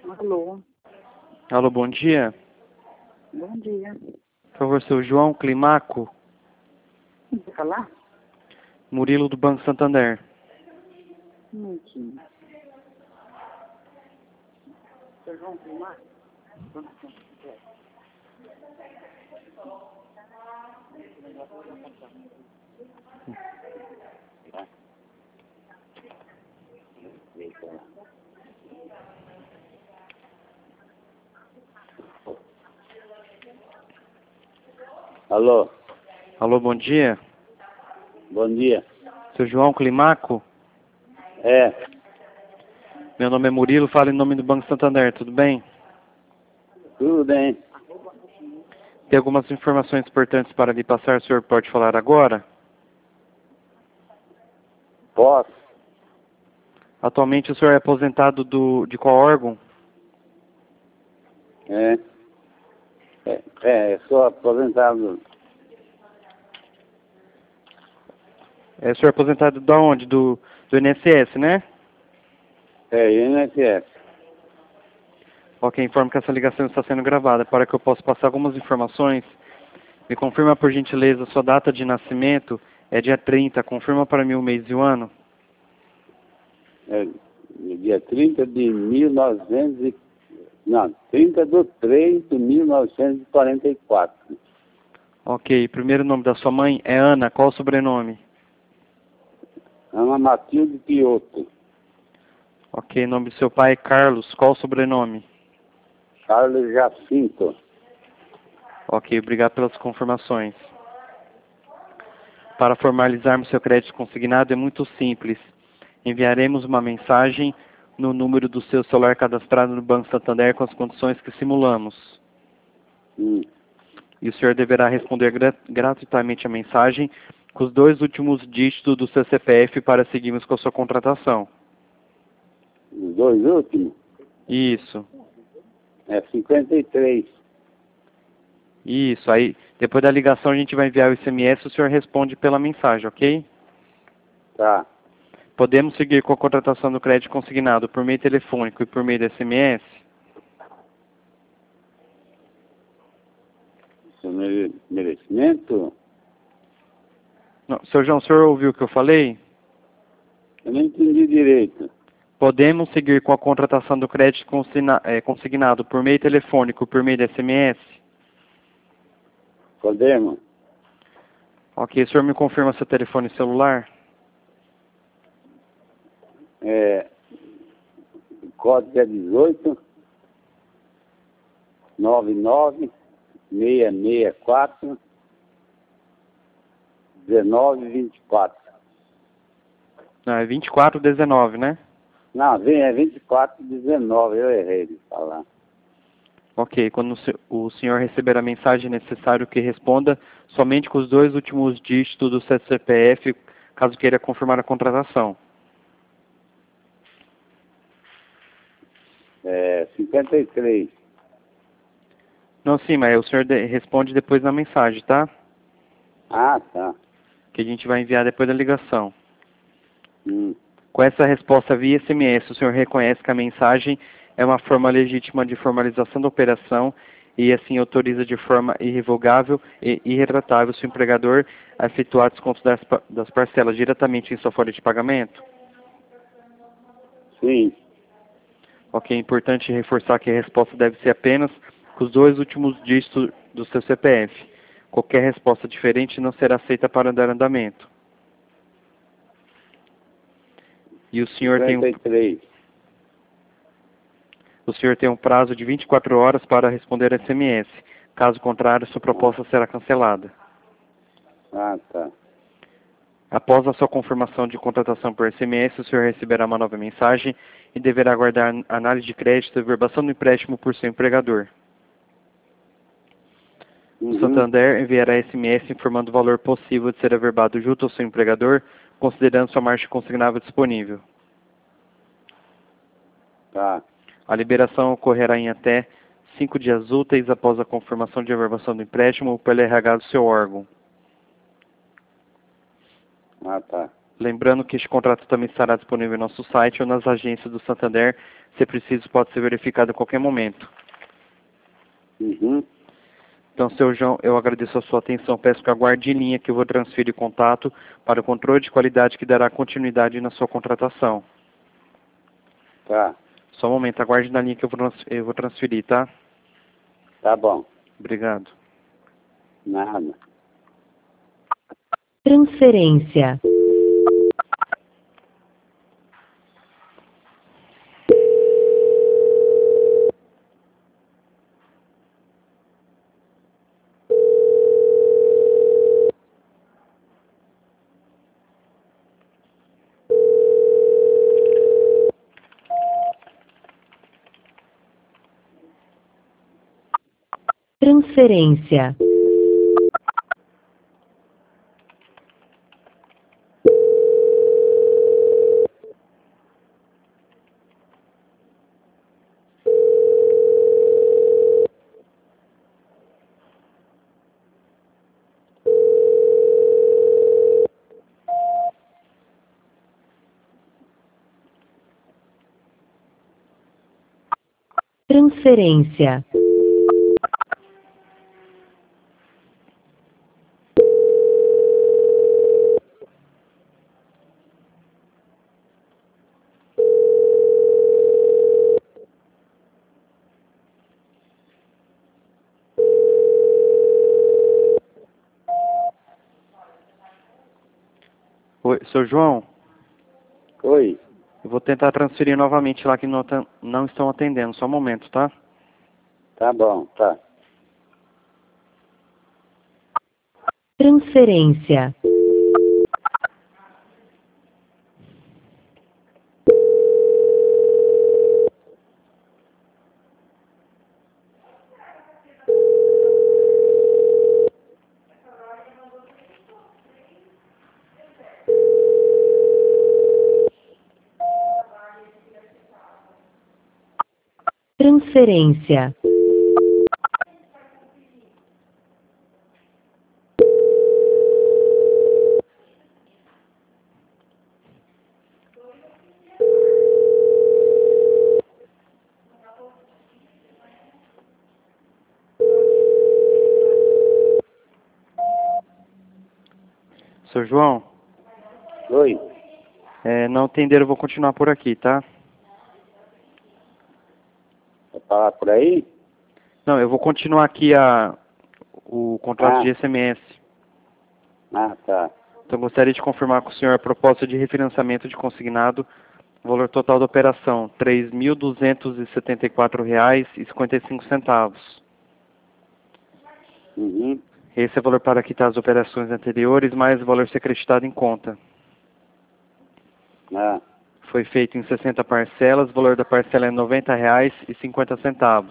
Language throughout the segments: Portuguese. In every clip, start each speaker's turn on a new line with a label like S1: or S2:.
S1: Alô,
S2: Alô, bom dia.
S1: bom dia.
S2: Por favor, seu João Climaco,
S1: Quem quer falar?
S2: Murilo do Banco Santander.
S1: Um minutinho. Vocês vão filmar?
S3: Alô,
S2: Alô, bom dia.
S3: bom dia.
S2: Seu João Climaco,
S3: É,
S2: meu nome é Murilo, falo em nome do Banco Santander, tudo bem?
S3: tudo bem.
S2: Tem algumas informações importantes para lhe passar, o senhor pode falar agora?
S3: Posso?
S2: Atualmente o senhor é aposentado de qual órgão?
S3: Sou aposentado.
S2: O senhor é aposentado de onde? Do INSS, né?
S3: INSS.
S2: Ok, informo que essa ligação está sendo gravada. Para que eu possa passar algumas informações, me confirma por gentileza sua data de nascimento. É dia 30, confirma para mim o mês e o ano.
S3: Dia 30 de 1900 não, 30 de 3 de 1944.
S2: Ok, primeiro nome da sua mãe é Ana, qual o sobrenome?
S3: Ana Matilde Pioto.
S2: Ok, nome do seu pai é Carlos, qual o sobrenome?
S3: Carlos Jacinto.
S2: Ok, obrigado pelas confirmações. Para formalizarmos seu crédito consignado é muito simples. Enviaremos uma mensagem no número do seu celular cadastrado no Banco Santander com as condições que simulamos. E o senhor deverá responder gratuitamente a mensagem com os 2 últimos dígitos do seu CPF para seguirmos com a sua contratação.
S3: Os 2 últimos?
S2: Isso.
S3: 53.
S2: Isso, aí depois da ligação a gente vai enviar o SMS e o senhor responde pela mensagem, ok?
S3: Tá.
S2: Podemos seguir com a contratação do crédito consignado por meio telefônico e por meio do SMS?
S3: Seu merecimento?
S2: Não, seu João, o senhor ouviu o que eu falei?
S3: Eu não entendi direito.
S2: Podemos seguir com a contratação do crédito consignado por meio telefônico e por meio do SMS?
S3: Podemos?
S2: Ok, o senhor me confirma seu telefone celular?
S3: O código é 18 99 664 1924.
S2: Não, é 2419, né?
S3: Não, é 2419, eu errei de falar.
S2: Ok, quando o senhor receber a mensagem, é necessário que responda somente com os 2 últimos dígitos do seu CPF, caso queira confirmar a contratação.
S3: 53.
S2: Não, sim, mas o senhor responde depois na mensagem, tá?
S3: Ah, tá.
S2: Que a gente vai enviar depois da ligação.
S3: Hum.
S2: Com essa resposta via SMS, o senhor reconhece que a mensagem é uma forma legítima de formalização da operação e assim autoriza de forma irrevogável e irretratável o seu empregador a efetuar descontos das parcelas diretamente em sua folha de pagamento?
S3: Sim.
S2: Ok, é importante reforçar que a resposta deve ser apenas com os 2 últimos dígitos do seu CPF. Qualquer resposta diferente não será aceita para dar andamento. E o senhor
S3: 53.
S2: O senhor tem um prazo de 24 horas para responder SMS. Caso contrário, sua proposta será cancelada.
S3: Ah, tá.
S2: Após a sua confirmação de contratação por SMS, o senhor receberá uma nova mensagem e deverá aguardar análise de crédito e verbação do empréstimo por seu empregador. O Santander enviará SMS informando o valor possível de ser averbado junto ao seu empregador, considerando sua margem consignável disponível.
S3: Tá.
S2: A liberação ocorrerá em até 5 dias úteis após a confirmação de averbação do empréstimo pelo RH do seu órgão.
S3: Ah, tá.
S2: Lembrando que este contrato também estará disponível no nosso site ou nas agências do Santander. Se preciso, pode ser verificado a qualquer momento.
S3: Uhum.
S2: Então, seu João, eu agradeço a sua atenção. Peço que aguarde em linha que eu vou transferir contato para o controle de qualidade que dará continuidade na sua contratação.
S3: Tá.
S2: Só um momento, aguarde na linha que eu vou transferir, tá?
S3: Tá bom.
S2: Obrigado.
S3: Nada.
S4: Transferência. Transferência. Transferência.
S2: Oi, seu João,
S3: Oi.
S2: eu vou tentar transferir novamente lá que não estão atendendo. Só um momento, tá?
S3: Tá bom, tá.
S4: Transferência. Transferência.
S2: Seu João,
S3: Oi.
S2: não atenderam, eu vou continuar por aqui, tá?
S3: Vai falar por aí?
S2: Não, eu vou continuar aqui o contrato de SMS.
S3: Ah, tá.
S2: Então, gostaria de confirmar com o senhor a proposta de refinanciamento de consignado, valor total da operação, R$ 3.274,55.
S3: Uhum.
S2: Esse é o valor para quitar as operações anteriores, mais o valor ser acreditado em conta.
S3: Ah.
S2: Foi feito em 60 parcelas, o valor da parcela é R$ 90,50.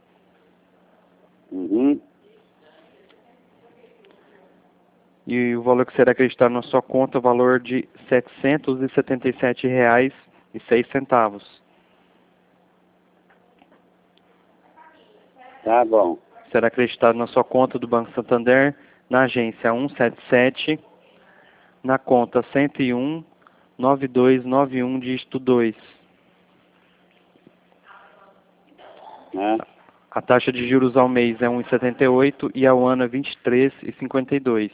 S3: Uhum.
S2: E o valor que será acreditado na sua conta é o valor de R$ 777,06.
S3: Tá bom.
S2: Será acreditado na sua conta do Banco Santander, na agência 177, na conta 101-9291, dígito 2.
S3: Ah.
S2: A taxa de juros ao mês é 1,78 e ao ano é 23,52.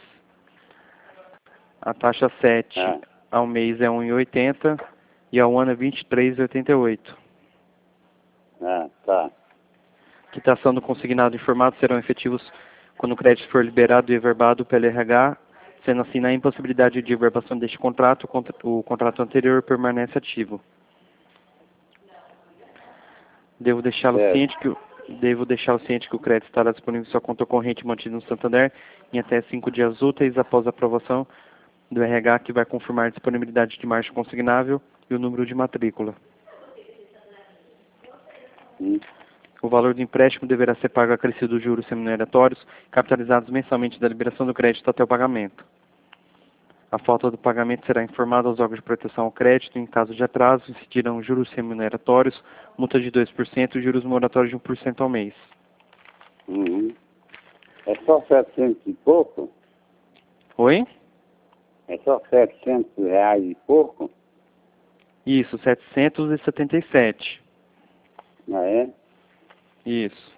S2: A taxa 7
S3: Ah.
S2: ao mês é 1,80 e ao ano é 23,88.
S3: Ah, tá.
S2: Quitação do consignado informado serão efetivos quando o crédito for liberado e averbado pelo RH, sendo assim, na impossibilidade de averbação deste contrato, o contrato anterior permanece ativo. Devo deixá-lo ciente que o crédito estará disponível em sua conta corrente mantida no Santander em até 5 dias úteis após a aprovação do RH, que vai confirmar a disponibilidade de margem consignável e o número de matrícula. O valor do empréstimo deverá ser pago acrescido dos juros remuneratórios, capitalizados mensalmente da liberação do crédito até o pagamento. A falta do pagamento será informada aos órgãos de proteção ao crédito. Em caso de atraso, incidirão juros remuneratórios, multa de 2% e juros moratórios de 1% ao mês.
S3: Uhum. É só 700 e pouco?
S2: Oi?
S3: É só R$ 700 e pouco?
S2: Isso, 777.
S3: Ah, é?
S2: Isso.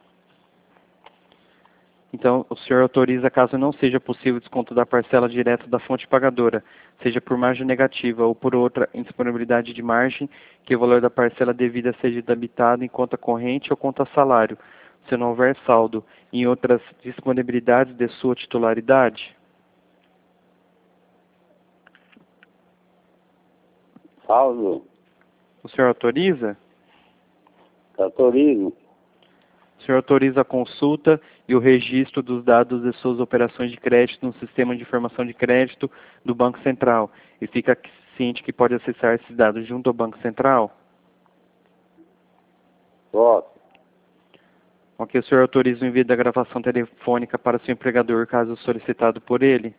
S2: Então, o senhor autoriza, caso não seja possível desconto da parcela direto da fonte pagadora, seja por margem negativa ou por outra indisponibilidade de margem, que o valor da parcela devida seja debitado em conta corrente ou conta salário, se não houver saldo, em outras disponibilidades de sua titularidade?
S3: Saldo?
S2: O senhor autoriza?
S3: Autorizo.
S2: O senhor autoriza a consulta e o registro dos dados de suas operações de crédito no sistema de informação de crédito do Banco Central e fica ciente que pode acessar esses dados junto ao Banco Central?
S3: Posso.
S2: Ok, o senhor autoriza o envio da gravação telefônica para seu empregador, caso solicitado por ele?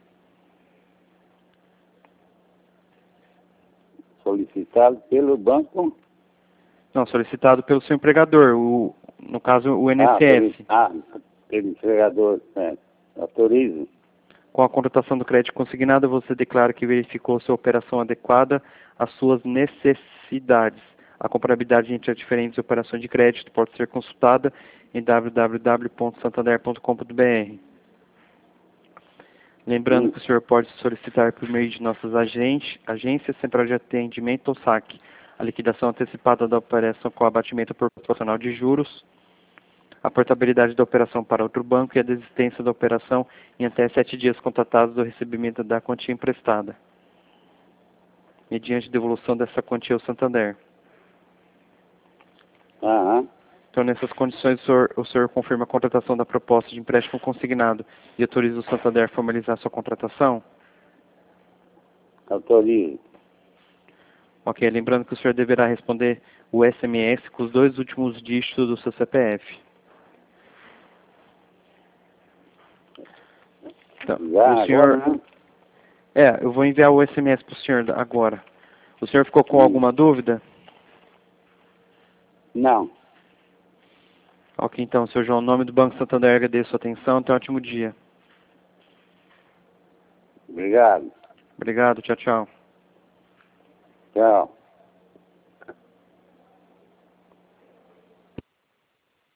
S3: Solicitado pelo banco?
S2: Não, solicitado pelo seu empregador, no caso o INSS.
S3: Pelo empregador, autorizo.
S2: Com a conotação do crédito consignado, você declara que verificou sua operação adequada às suas necessidades. A comparabilidade entre as diferentes operações de crédito pode ser consultada em www.santander.com.br. Lembrando que o senhor pode solicitar por meio de nossas agências, central de atendimento ou saque, a liquidação antecipada da operação com abatimento proporcional de juros, a portabilidade da operação para outro banco e a desistência da operação em até 7 dias contatados do recebimento da quantia emprestada, mediante devolução dessa quantia ao Santander. Então, nessas condições, o senhor confirma a contratação da proposta de empréstimo consignado e autoriza o Santander a formalizar sua contratação?
S3: Autorizo.
S2: Ok, lembrando que o senhor deverá responder o SMS com os 2 últimos dígitos do seu CPF. Então, o senhor...
S3: Agora, né?
S2: eu vou enviar o SMS para o senhor agora. O senhor ficou com alguma dúvida?
S3: Não.
S2: Ok, então, Sr. João, em nome do Banco Santander, agradeço a sua atenção. Tenha um ótimo dia.
S3: Obrigado.
S2: Obrigado, tchau, tchau.
S3: Tchau.